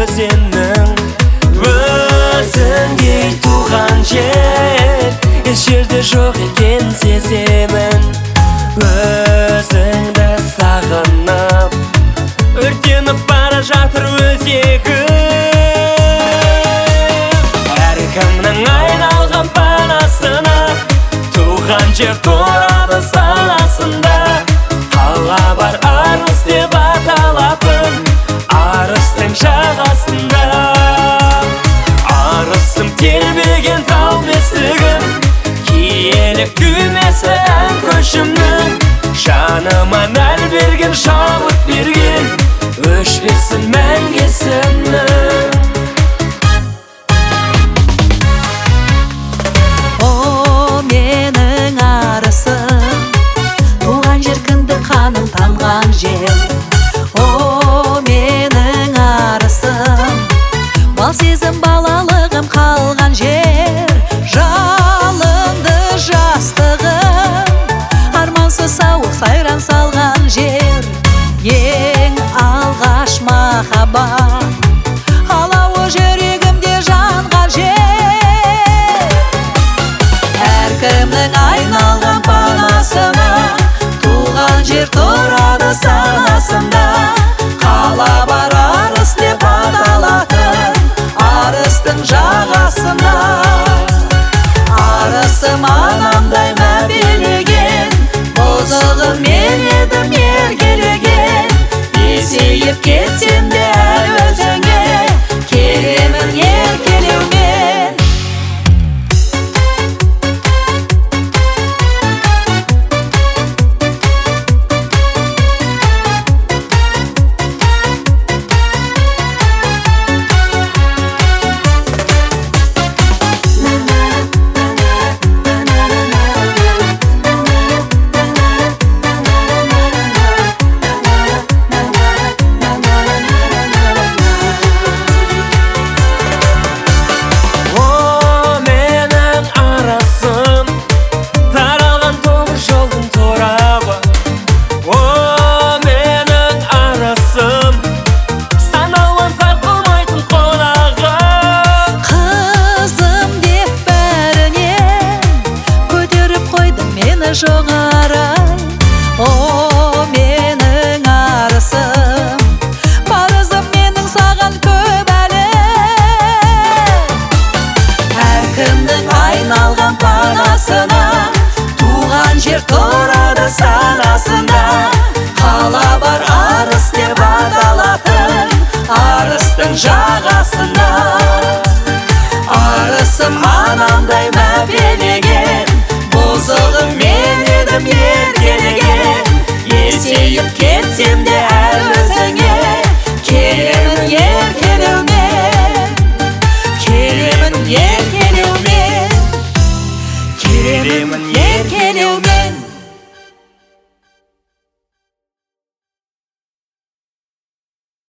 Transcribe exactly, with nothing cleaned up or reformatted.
өзеннің өзіңдей туған жер еш жерде жоқ екен сеземін. Өзіңді сағынып өртеніп бара жатыр өзегім. Әркімнің айналған панасына туған жер тұрады санасында. Қала бар арыс деп аталатын арыстың жағасында. Арысым тербеген тау бесігім, киелі күймесі ән көшімнің. Жаныма мән берген, шабыт берген, өшпесін мәңгі есімнің. О, менің арысым, туған жер кіндік қаным тамған жер. О, менің арысым, бал сезім балалығым қалған жер. Жалынды жастығым, армансыз сауық сайран салған жер. Ең алғаш махаббат алауы жүрегімде жанған жер. Әркімнің айналған панасына туған жер тұрады санасында. Қала бар арыс деп аталатын арыстың жағасында. Арысым анамдай мәпелеген, бозығым мен едім еркелеген. Есейіп кетсем де әл өзіңе, келемін еркелеумен. Жоғарай, о, менің арысым, парызым менің саған көп әлі. Әркімнің айналған панасына туған жер тұрады санасында. Қала бар арыс деп аталатын арыстың жағасында. Арысым анамдай мәпелеген, бозығым мен едім еркелеген. Есейіп кетсем де әл өзіңе, келемін еркелеумен. Келемін еркелеумен, келемін еркелеумен.